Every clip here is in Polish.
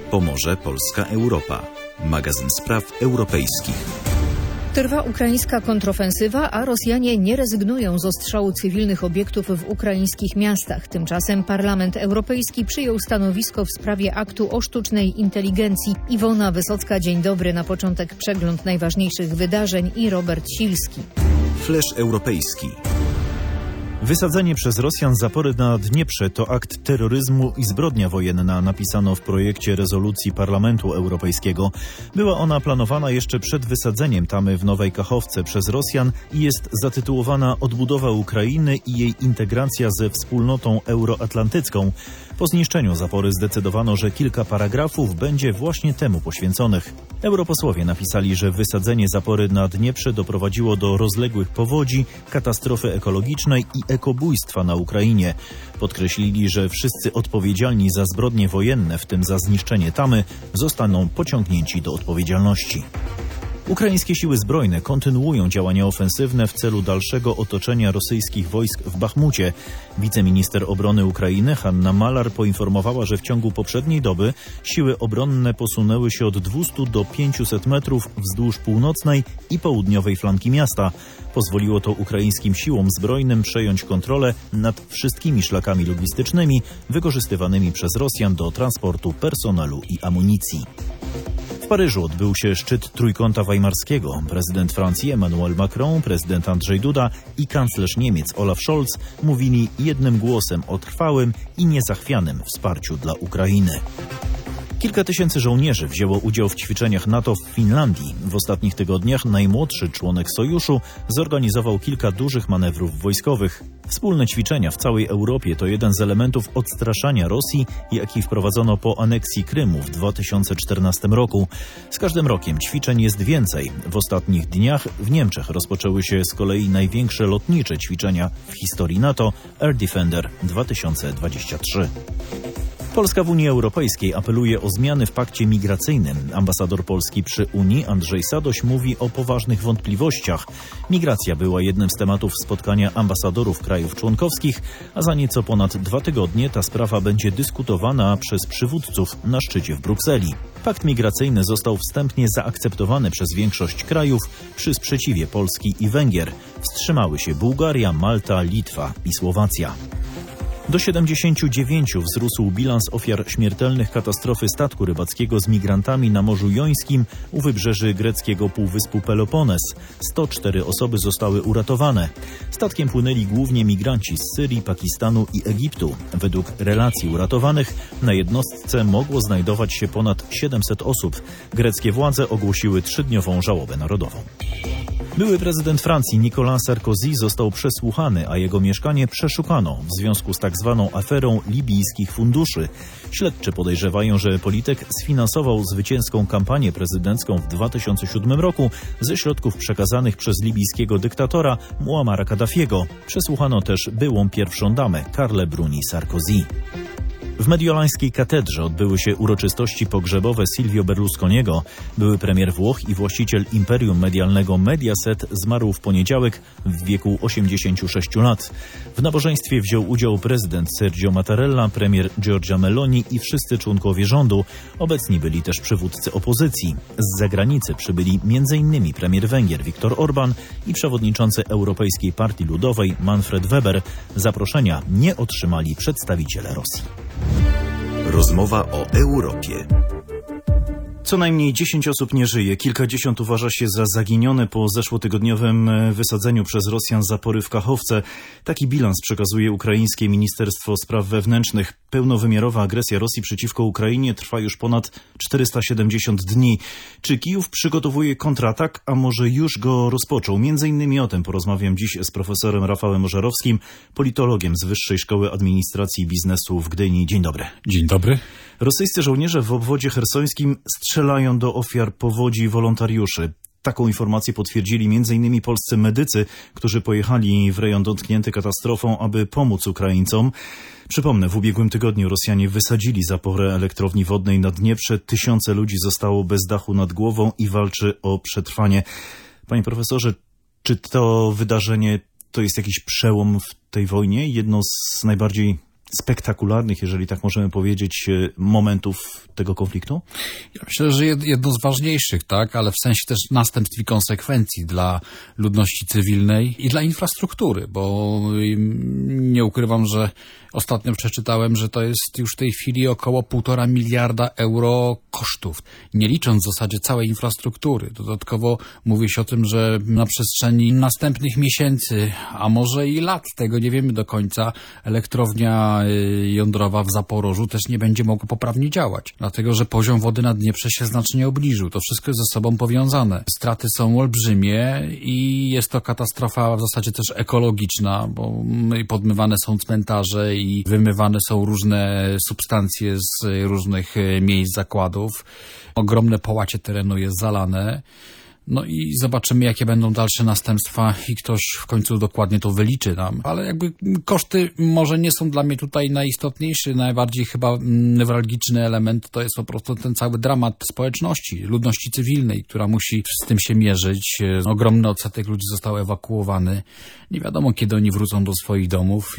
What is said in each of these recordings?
Pomorze, Polska, Europa. Magazyn spraw europejskich. Trwa ukraińska kontrofensywa, a Rosjanie nie rezygnują z ostrzału cywilnych obiektów w ukraińskich miastach. Tymczasem Parlament Europejski przyjął stanowisko w sprawie aktu o sztucznej inteligencji. Iwona Wysocka, dzień dobry. Na początek przegląd najważniejszych wydarzeń i Robert Silski. Flash europejski. Wysadzenie przez Rosjan zapory na Dnieprze to akt terroryzmu i zbrodnia wojenna, napisano w projekcie rezolucji Parlamentu Europejskiego. Była ona planowana jeszcze przed wysadzeniem tamy w Nowej Kachowce przez Rosjan i jest zatytułowana Odbudowa Ukrainy i jej integracja ze wspólnotą euroatlantycką. Po zniszczeniu zapory zdecydowano, że kilka paragrafów będzie właśnie temu poświęconych. Europosłowie napisali, że wysadzenie zapory na Dnieprze doprowadziło do rozległych powodzi, katastrofy ekologicznej i ekobójstwa na Ukrainie. Podkreślili, że wszyscy odpowiedzialni za zbrodnie wojenne, w tym za zniszczenie tamy, zostaną pociągnięci do odpowiedzialności. Ukraińskie siły zbrojne kontynuują działania ofensywne w celu dalszego otoczenia rosyjskich wojsk w Bachmucie. Wiceminister obrony Ukrainy Hanna Malar poinformowała, że w ciągu poprzedniej doby siły obronne posunęły się od 200 do 500 metrów wzdłuż północnej i południowej flanki miasta. Pozwoliło to ukraińskim siłom zbrojnym przejąć kontrolę nad wszystkimi szlakami logistycznymi wykorzystywanymi przez Rosjan do transportu personelu i amunicji. W Paryżu odbył się szczyt Trójkąta Weimarskiego. Prezydent Francji Emmanuel Macron, prezydent Andrzej Duda i kanclerz Niemiec Olaf Scholz mówili jednym głosem o trwałym i niezachwianym wsparciu dla Ukrainy. Kilka tysięcy żołnierzy wzięło udział w ćwiczeniach NATO w Finlandii. W ostatnich tygodniach najmłodszy członek sojuszu zorganizował kilka dużych manewrów wojskowych. Wspólne ćwiczenia w całej Europie to jeden z elementów odstraszania Rosji, jaki wprowadzono po aneksji Krymu w 2014 roku. Z każdym rokiem ćwiczeń jest więcej. W ostatnich dniach w Niemczech rozpoczęły się z kolei największe lotnicze ćwiczenia w historii NATO Air Defender 2023. Polska w Unii Europejskiej apeluje o zmiany w pakcie migracyjnym. Ambasador Polski przy Unii Andrzej Sadoś mówi o poważnych wątpliwościach. Migracja była jednym z tematów spotkania ambasadorów krajów członkowskich, a za nieco ponad 2 tygodnie ta sprawa będzie dyskutowana przez przywódców na szczycie w Brukseli. Pakt migracyjny został wstępnie zaakceptowany przez większość krajów przy sprzeciwie Polski i Węgier. Wstrzymały się Bułgaria, Malta, Litwa i Słowacja. Do 79 wzrósł bilans ofiar śmiertelnych katastrofy statku rybackiego z migrantami na Morzu Jońskim u wybrzeży greckiego półwyspu Pelopones. 104 osoby zostały uratowane. Statkiem płynęli głównie migranci z Syrii, Pakistanu i Egiptu. Według relacji uratowanych na jednostce mogło znajdować się ponad 700 osób. Greckie władze ogłosiły 3-dniową żałobę narodową. Były prezydent Francji Nicolas Sarkozy został przesłuchany, a jego mieszkanie przeszukano w związku z tak zwaną aferą libijskich funduszy. Śledczy podejrzewają, że polityk sfinansował zwycięską kampanię prezydencką w 2007 roku ze środków przekazanych przez libijskiego dyktatora Muammara Kaddafiego. Przesłuchano też byłą pierwszą damę Carlę Bruni Sarkozy. W mediolańskiej katedrze odbyły się uroczystości pogrzebowe Silvio Berlusconiego. Były premier Włoch i właściciel imperium medialnego Mediaset zmarł w poniedziałek w wieku 86 lat. W nabożeństwie wziął udział prezydent Sergio Mattarella, premier Giorgia Meloni i wszyscy członkowie rządu. Obecni byli też przywódcy opozycji. Z zagranicy przybyli m.in. premier Węgier Viktor Orban i przewodniczący Europejskiej Partii Ludowej Manfred Weber. Zaproszenia nie otrzymali przedstawiciele Rosji. Rozmowa o Europie. Co najmniej 10 osób nie żyje, kilkadziesiąt uważa się za zaginione po zeszłotygodniowym wysadzeniu przez Rosjan zapory w Kachowce. Taki bilans przekazuje ukraińskie Ministerstwo Spraw Wewnętrznych. Pełnowymiarowa agresja Rosji przeciwko Ukrainie trwa już ponad 470 dni. Czy Kijów przygotowuje kontratak, a może już go rozpoczął? Między innymi o tym porozmawiam dziś z profesorem Rafałem Ożarowskim, politologiem z Wyższej Szkoły Administracji i Biznesu w Gdyni. Dzień dobry. Dzień dobry. Rosyjscy żołnierze w obwodzie chersońskim strzelają do ofiar powodzi wolontariuszy. Taką informację potwierdzili m.in. polscy medycy, którzy pojechali w rejon dotknięty katastrofą, aby pomóc Ukraińcom. Przypomnę, w ubiegłym tygodniu Rosjanie wysadzili zaporę elektrowni wodnej na Dnieprze. Tysiące ludzi zostało bez dachu nad głową i walczy o przetrwanie. Panie profesorze, czy to wydarzenie to jest jakiś przełom w tej wojnie? Jedno z najbardziej spektakularnych, jeżeli tak możemy powiedzieć, momentów tego konfliktu? Ja myślę, że jedno z ważniejszych, tak, ale w sensie też następstw i konsekwencji dla ludności cywilnej i dla infrastruktury, bo nie ukrywam, że ostatnio przeczytałem, że to jest już w tej chwili około 1,5 miliarda euro kosztów, nie licząc w zasadzie całej infrastruktury. Dodatkowo mówi się o tym, że na przestrzeni następnych miesięcy, a może i lat, tego nie wiemy do końca, elektrownia jądrowa w Zaporożu też nie będzie mogła poprawnie działać, dlatego że poziom wody na Dnieprze się znacznie obniżył. To wszystko jest ze sobą powiązane. Straty są olbrzymie i jest to katastrofa w zasadzie też ekologiczna, bo podmywane są cmentarze i wymywane są różne substancje z różnych miejsc zakładów. Ogromne połacie terenu jest zalane. No i zobaczymy, jakie będą dalsze następstwa i ktoś w końcu dokładnie to wyliczy nam. Ale jakby koszty może nie są dla mnie tutaj najistotniejszy, najbardziej chyba newralgiczny element to jest po prostu ten cały dramat społeczności, ludności cywilnej, która musi z tym się mierzyć. Ogromny odsetek ludzi został ewakuowany. Nie wiadomo, kiedy oni wrócą do swoich domów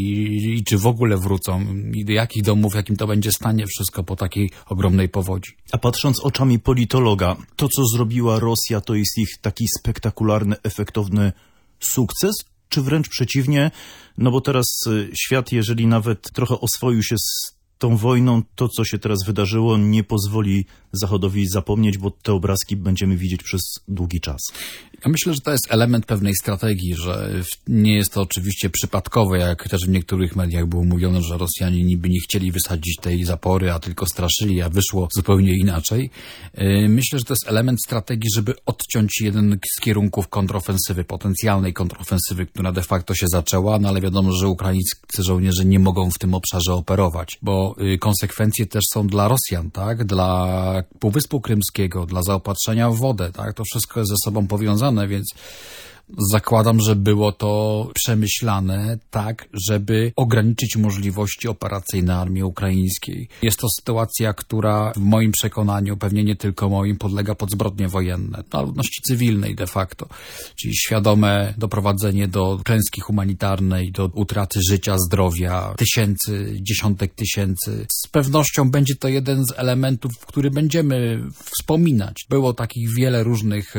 i czy w ogóle wrócą i do jakich domów, jakim to będzie stanie wszystko po takiej ogromnej powodzi. A patrząc oczami politologa, to co zrobiła Rosja, to jest ich taki spektakularny, efektowny sukces, czy wręcz przeciwnie? No bo teraz świat, jeżeli nawet trochę oswoił się z tą wojną, to co się teraz wydarzyło nie pozwoli Zachodowi zapomnieć, bo te obrazki będziemy widzieć przez długi czas. Ja myślę, że to jest element pewnej strategii, że nie jest to oczywiście przypadkowe, jak też w niektórych mediach było mówione, że Rosjanie niby nie chcieli wysadzić tej zapory, a tylko straszyli, a wyszło zupełnie inaczej. Myślę, że to jest element strategii, żeby odciąć jeden z kierunków kontrofensywy, potencjalnej kontrofensywy, która de facto się zaczęła, no ale wiadomo, że ukraińscy żołnierze nie mogą w tym obszarze operować, bo konsekwencje też są dla Rosjan, tak, dla Półwyspu Krymskiego, dla zaopatrzenia w wodę, tak, to wszystko jest ze sobą powiązane, więc zakładam, że było to przemyślane tak, żeby ograniczyć możliwości operacyjne armii ukraińskiej. Jest to sytuacja, która w moim przekonaniu, pewnie nie tylko moim, podlega pod zbrodnie wojenne, dla ludności cywilnej de facto, czyli świadome doprowadzenie do klęski humanitarnej, do utraty życia, zdrowia, tysięcy, dziesiątek tysięcy. Z pewnością będzie to jeden z elementów, który będziemy wspominać. Było takich wiele różnych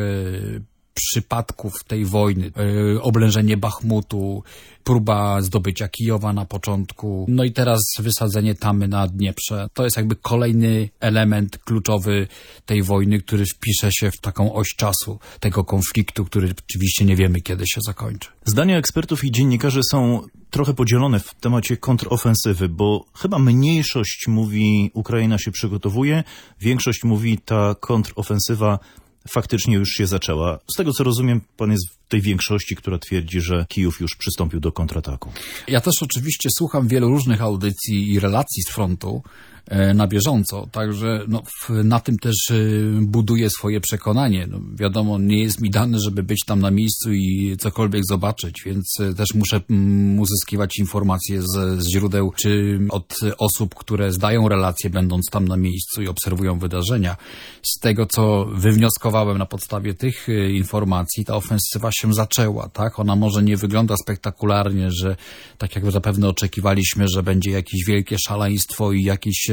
przypadków tej wojny. Oblężenie Bachmutu, próba zdobycia Kijowa na początku, no i teraz wysadzenie Tamy na Dnieprze. To jest jakby kolejny element kluczowy tej wojny, który wpisze się w taką oś czasu tego konfliktu, który oczywiście nie wiemy, kiedy się zakończy. Zdania ekspertów i dziennikarzy są trochę podzielone w temacie kontrofensywy, bo chyba mniejszość mówi, Ukraina się przygotowuje, większość mówi, ta kontrofensywa faktycznie już się zaczęła. Z tego co rozumiem, pan jest w tej większości, która twierdzi, że Kijów już przystąpił do kontrataku. Ja też oczywiście słucham wielu różnych audycji i relacji z frontu na bieżąco, także na tym też buduję swoje przekonanie. No, wiadomo, nie jest mi dane, żeby być tam na miejscu i cokolwiek zobaczyć, więc też muszę uzyskiwać informacje z źródeł, czy od osób, które zdają relacje, będąc tam na miejscu i obserwują wydarzenia. Z tego, co wywnioskowałem na podstawie tych informacji, ta ofensywa się zaczęła, tak? Ona może nie wygląda spektakularnie, że tak jak zapewne oczekiwaliśmy, że będzie jakieś wielkie szaleństwo i jakieś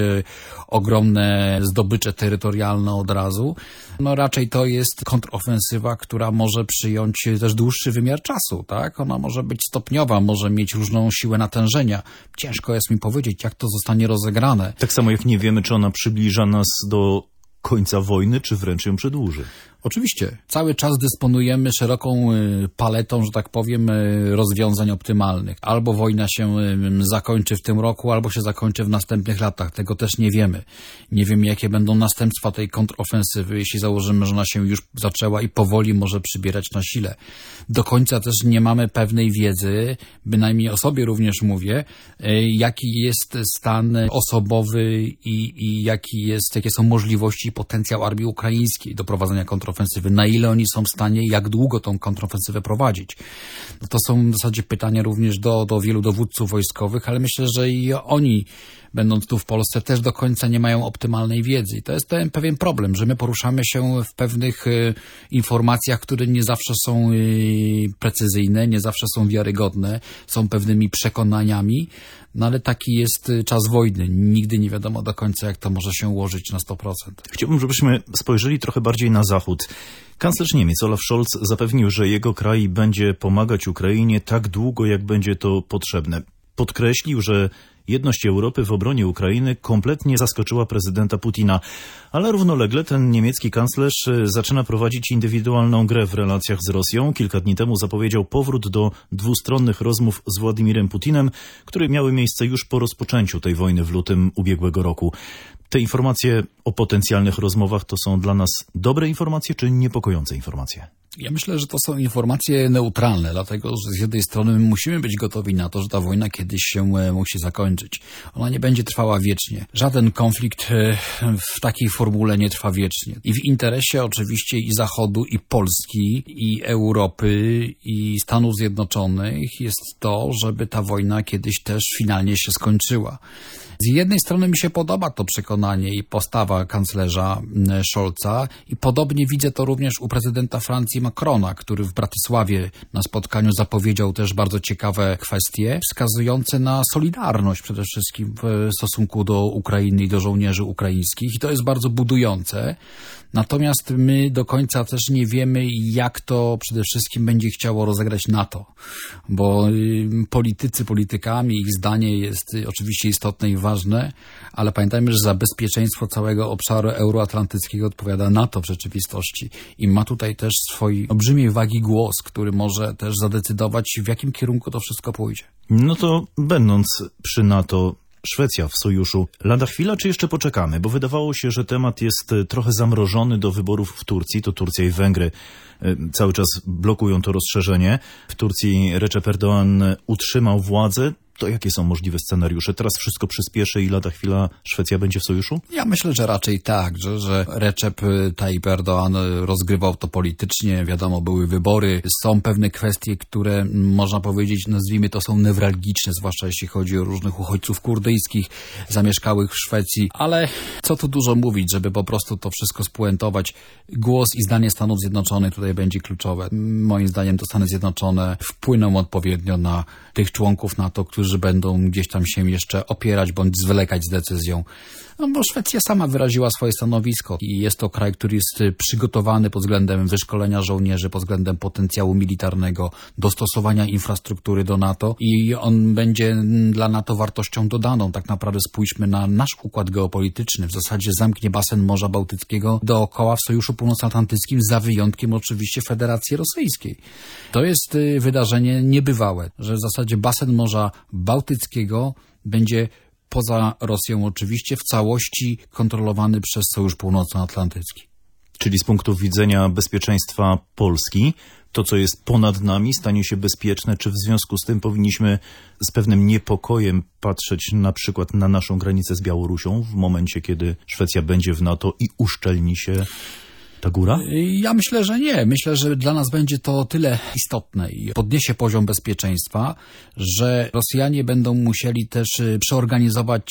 ogromne zdobycze terytorialne od razu. No raczej to jest kontrofensywa, która może przyjąć też dłuższy wymiar czasu, tak? Ona może być stopniowa, może mieć różną siłę natężenia. Ciężko jest mi powiedzieć, jak to zostanie rozegrane. Tak samo jak nie wiemy, czy ona przybliża nas do końca wojny, czy wręcz ją przedłuży. Oczywiście. Cały czas dysponujemy szeroką paletą, że tak powiem, rozwiązań optymalnych. Albo wojna się zakończy w tym roku, albo się zakończy w następnych latach. Tego też nie wiemy. Nie wiemy, jakie będą następstwa tej kontrofensywy, jeśli założymy, że ona się już zaczęła i powoli może przybierać na sile. Do końca też nie mamy pewnej wiedzy, bynajmniej o sobie również mówię, jaki jest stan osobowy i jakie są możliwości i potencjał armii ukraińskiej do prowadzenia kontrofensywy. Na ile oni są w stanie, jak długo tą kontrofensywę prowadzić. To są w zasadzie pytania również do wielu dowódców wojskowych, ale myślę, że i oni będąc tu w Polsce, też do końca nie mają optymalnej wiedzy. I to jest ten pewien problem, że my poruszamy się w pewnych informacjach, które nie zawsze są precyzyjne, nie zawsze są wiarygodne, są pewnymi przekonaniami, no ale taki jest czas wojny. Nigdy nie wiadomo do końca, jak to może się ułożyć na 100%. Chciałbym, żebyśmy spojrzeli trochę bardziej na zachód. Kanclerz Niemiec Olaf Scholz zapewnił, że jego kraj będzie pomagać Ukrainie tak długo, jak będzie to potrzebne. Podkreślił, że jedność Europy w obronie Ukrainy kompletnie zaskoczyła prezydenta Putina, ale równolegle ten niemiecki kanclerz zaczyna prowadzić indywidualną grę w relacjach z Rosją. Kilka dni temu zapowiedział powrót do dwustronnych rozmów z Władimirem Putinem, które miały miejsce już po rozpoczęciu tej wojny w lutym ubiegłego roku. Te informacje o potencjalnych rozmowach to są dla nas dobre informacje czy niepokojące informacje? Ja myślę, że to są informacje neutralne, dlatego że z jednej strony musimy być gotowi na to, że ta wojna kiedyś się musi zakończyć. Ona nie będzie trwała wiecznie. Żaden konflikt w takiej formule nie trwa wiecznie. I w interesie oczywiście i Zachodu, i Polski, i Europy, i Stanów Zjednoczonych jest to, żeby ta wojna kiedyś też finalnie się skończyła. Z jednej strony mi się podoba to przekonanie i postawa kanclerza Scholza i podobnie widzę to również u prezydenta Francji Macrona, który w Bratysławie na spotkaniu zapowiedział też bardzo ciekawe kwestie wskazujące na solidarność przede wszystkim w stosunku do Ukrainy i do żołnierzy ukraińskich i to jest bardzo budujące. Natomiast my do końca też nie wiemy, jak to przede wszystkim będzie chciało rozegrać NATO, bo politykami, ich zdanie jest oczywiście istotne i ważne, ale pamiętajmy, że za bezpieczeństwo całego obszaru euroatlantyckiego odpowiada NATO w rzeczywistości i ma tutaj też swój olbrzymiej wagi głos, który może też zadecydować, w jakim kierunku to wszystko pójdzie. No to będąc przy NATO, Szwecja w sojuszu. Lada chwila, czy jeszcze poczekamy? Bo wydawało się, że temat jest trochę zamrożony do wyborów w Turcji. To Turcja i Węgry cały czas blokują to rozszerzenie. W Turcji Recep Erdoğan utrzymał władzę. To jakie są możliwe scenariusze? Teraz wszystko przyspieszy i lada chwila Szwecja będzie w sojuszu? Ja myślę, że raczej tak, że Recep Tayyip Erdoğan rozgrywał to politycznie, wiadomo, były wybory. Są pewne kwestie, które można powiedzieć, nazwijmy to, są newralgiczne, zwłaszcza jeśli chodzi o różnych uchodźców kurdyjskich zamieszkałych w Szwecji, ale co tu dużo mówić, żeby po prostu to wszystko spuentować. Głos i zdanie Stanów Zjednoczonych tutaj będzie kluczowe. Moim zdaniem to Stany Zjednoczone wpłyną odpowiednio na tych członków NATO, którzy będą gdzieś tam się jeszcze opierać bądź zwlekać z decyzją. No bo Szwecja sama wyraziła swoje stanowisko i jest to kraj, który jest przygotowany pod względem wyszkolenia żołnierzy, pod względem potencjału militarnego, dostosowania infrastruktury do NATO i on będzie dla NATO wartością dodaną. Tak naprawdę spójrzmy na nasz układ geopolityczny. W zasadzie zamknie basen Morza Bałtyckiego dookoła w Sojuszu Północnoatlantyckim, za wyjątkiem oczywiście Federacji Rosyjskiej. To jest wydarzenie niebywałe, że w zasadzie basen Morza Bałtyckiego będzie poza Rosją oczywiście w całości kontrolowany przez Sojusz Północnoatlantycki. Czyli z punktu widzenia bezpieczeństwa Polski, to co jest ponad nami stanie się bezpieczne, czy w związku z tym powinniśmy z pewnym niepokojem patrzeć na przykład na naszą granicę z Białorusią w momencie, kiedy Szwecja będzie w NATO i uszczelni się ta góra? Ja myślę, że nie. Myślę, że dla nas będzie to tyle istotne i podniesie poziom bezpieczeństwa, że Rosjanie będą musieli też przeorganizować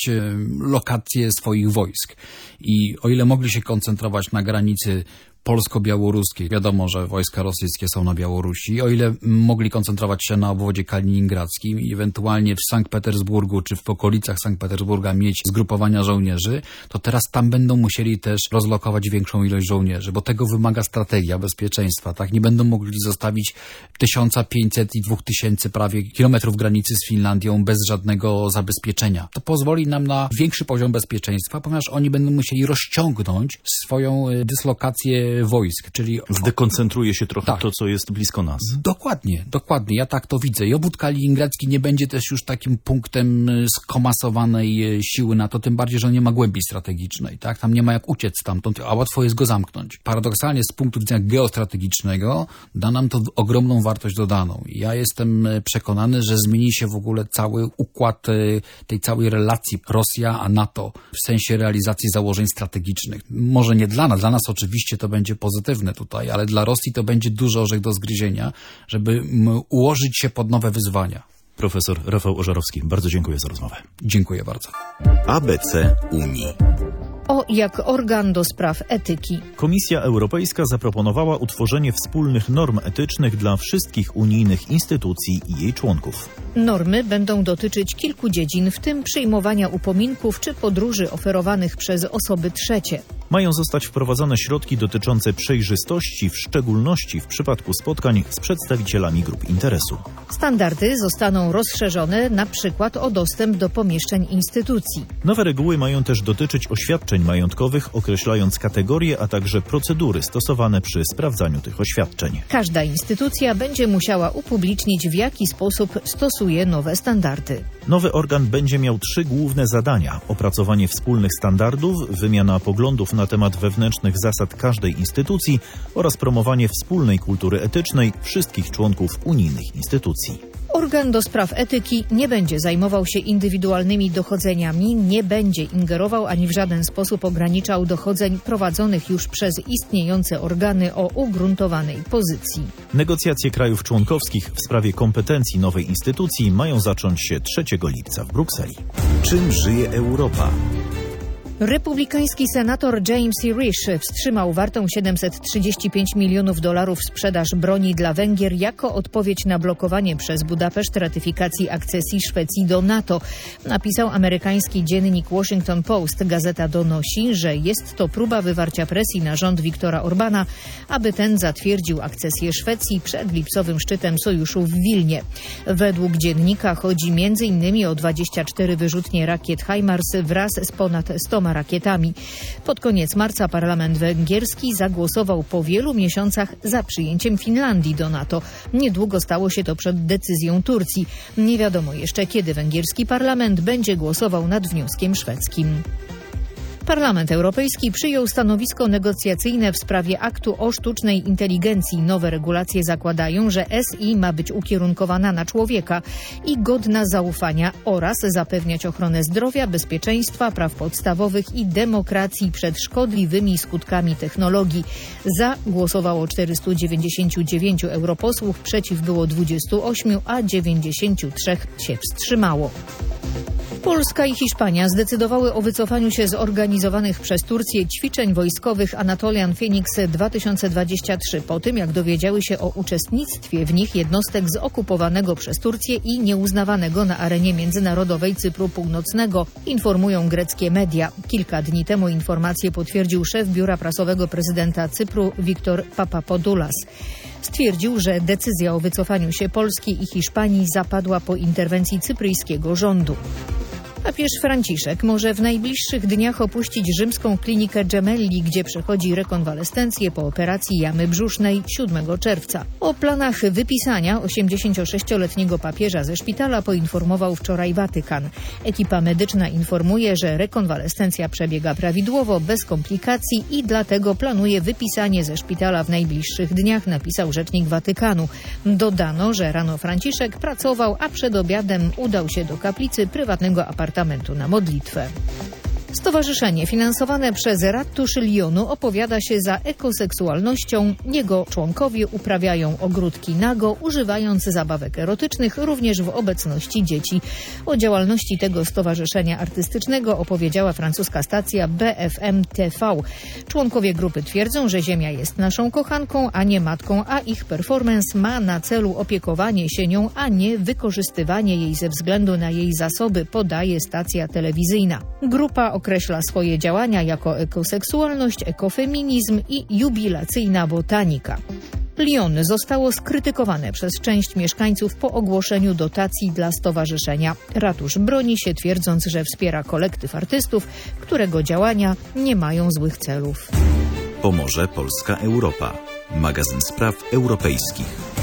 lokacje swoich wojsk. I o ile mogli się koncentrować na granicy polsko-białoruskiej. Wiadomo, że wojska rosyjskie są na Białorusi. O ile mogli koncentrować się na obwodzie kaliningradzkim i ewentualnie w Sankt Petersburgu czy w okolicach Sankt Petersburga mieć zgrupowania żołnierzy, to teraz tam będą musieli też rozlokować większą ilość żołnierzy, bo tego wymaga strategia bezpieczeństwa. Tak, nie będą mogli zostawić 1500 i 2000 prawie kilometrów granicy z Finlandią bez żadnego zabezpieczenia. To pozwoli nam na większy poziom bezpieczeństwa, ponieważ oni będą musieli rozciągnąć swoją dyslokację wojsk, czyli... Zdekoncentruje się trochę to, co jest blisko nas. Dokładnie. Ja tak to widzę. I obwód kaliningradzki nie będzie też już takim punktem skomasowanej siły NATO, tym bardziej, że on nie ma głębi strategicznej, tak? Tam nie ma jak uciec stamtąd, a łatwo jest go zamknąć. Paradoksalnie z punktu widzenia geostrategicznego da nam to ogromną wartość dodaną. Ja jestem przekonany, że zmieni się w ogóle cały układ tej całej relacji Rosja a NATO w sensie realizacji założeń strategicznych. Może nie dla nas oczywiście to będzie pozytywne tutaj, ale dla Rosji to będzie duży orzech do zgryzienia, żeby ułożyć się pod nowe wyzwania. profesor Rafał Ożarowski. Bardzo dziękuję za rozmowę. Dziękuję bardzo. ABC Unii. Jak organ do spraw etyki. Komisja Europejska zaproponowała utworzenie wspólnych norm etycznych dla wszystkich unijnych instytucji i jej członków. Normy będą dotyczyć kilku dziedzin, w tym przyjmowania upominków czy podróży oferowanych przez osoby trzecie. Mają zostać wprowadzone środki dotyczące przejrzystości, w szczególności w przypadku spotkań z przedstawicielami grup interesu. Standardy zostaną rozszerzone na przykład o dostęp do pomieszczeń instytucji. Nowe reguły mają też dotyczyć oświadczeń majątkowych, określając kategorie, a także procedury stosowane przy sprawdzaniu tych oświadczeń. Każda instytucja będzie musiała upublicznić, w jaki sposób stosuje nowe standardy. Nowy organ będzie miał 3 główne zadania: opracowanie wspólnych standardów, wymiana poglądów na temat wewnętrznych zasad każdej instytucji oraz promowanie wspólnej kultury etycznej wszystkich członków unijnych instytucji. Organ do spraw etyki nie będzie zajmował się indywidualnymi dochodzeniami, nie będzie ingerował ani w żaden sposób ograniczał dochodzeń prowadzonych już przez istniejące organy o ugruntowanej pozycji. Negocjacje krajów członkowskich w sprawie kompetencji nowej instytucji mają zacząć się 3 lipca w Brukseli. Czym żyje Europa? Republikański senator James Risch wstrzymał wartą $735 milionów sprzedaż broni dla Węgier jako odpowiedź na blokowanie przez Budapeszt ratyfikacji akcesji Szwecji do NATO. Napisał amerykański dziennik Washington Post. Gazeta donosi, że jest to próba wywarcia presji na rząd Viktora Orbana, aby ten zatwierdził akcesję Szwecji przed lipcowym szczytem sojuszu w Wilnie. Według dziennika chodzi m.in. o 24 wyrzutnie rakiet HIMARS wraz z ponad 100 rakietami. Pod koniec marca parlament węgierski zagłosował po wielu miesiącach za przyjęciem Finlandii do NATO. Niedługo stało się to przed decyzją Turcji. Nie wiadomo jeszcze, kiedy węgierski parlament będzie głosował nad wnioskiem szwedzkim. Parlament Europejski przyjął stanowisko negocjacyjne w sprawie aktu o sztucznej inteligencji. Nowe regulacje zakładają, że SI ma być ukierunkowana na człowieka i godna zaufania oraz zapewniać ochronę zdrowia, bezpieczeństwa, praw podstawowych i demokracji przed szkodliwymi skutkami technologii. Za głosowało 499 europosłów, przeciw było 28, a 93 się wstrzymało. Polska i Hiszpania zdecydowały o wycofaniu się z organizowanych przez Turcję ćwiczeń wojskowych Anatolian Phoenix 2023 po tym, jak dowiedziały się o uczestnictwie w nich jednostek z okupowanego przez Turcję i nieuznawanego na arenie międzynarodowej Cypru Północnego, informują greckie media. Kilka dni temu informację potwierdził szef biura prasowego prezydenta Cypru Viktor Papapodoulas. Stwierdził, że decyzja o wycofaniu się Polski i Hiszpanii zapadła po interwencji cypryjskiego rządu. Papież Franciszek może w najbliższych dniach opuścić rzymską klinikę Gemelli, gdzie przechodzi rekonwalescencję po operacji jamy brzusznej 7 czerwca. O planach wypisania 86-letniego papieża ze szpitala poinformował wczoraj Watykan. Ekipa medyczna informuje, że rekonwalescencja przebiega prawidłowo, bez komplikacji i dlatego planuje wypisanie ze szpitala w najbliższych dniach, napisał rzecznik Watykanu. Dodano, że rano Franciszek pracował, a przed obiadem udał się do kaplicy prywatnego apartamentu na modlitwę. Stowarzyszenie finansowane przez ratusz Lyonu opowiada się za ekoseksualnością. Jego członkowie uprawiają ogródki nago, używając zabawek erotycznych również w obecności dzieci. O działalności tego stowarzyszenia artystycznego opowiedziała francuska stacja BFM TV. Członkowie grupy twierdzą, że Ziemia jest naszą kochanką, a nie matką, a ich performance ma na celu opiekowanie się nią, a nie wykorzystywanie jej ze względu na jej zasoby, podaje stacja telewizyjna. Grupa określa swoje działania jako ekoseksualność, ekofeminizm i jubilacyjna botanika. Lyon zostało skrytykowane przez część mieszkańców po ogłoszeniu dotacji dla stowarzyszenia. Ratusz broni się, twierdząc, że wspiera kolektyw artystów, którego działania nie mają złych celów. Pomoże Polska Europa. Magazyn spraw europejskich.